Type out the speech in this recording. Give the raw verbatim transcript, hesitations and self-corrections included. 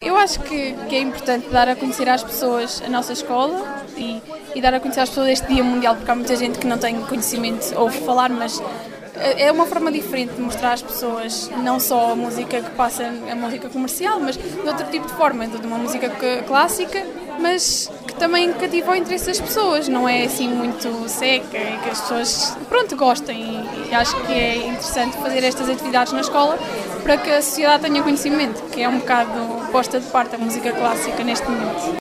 Eu acho que, que é importante dar a conhecer às pessoas a nossa escola e, e dar a conhecer às pessoas este Dia Mundial, porque há muita gente que não tem conhecimento, ouve falar, mas é uma forma diferente de mostrar às pessoas não só a música que passa, a música comercial, mas de outro tipo de forma, de uma música clássica, mas que também cativa o interesse das pessoas, não é assim muito seca e que as pessoas, pronto, gostem, e, e acho que é interessante fazer estas atividades na escola para que a sociedade tenha conhecimento, que é um bocado posta de parte a música clássica neste momento.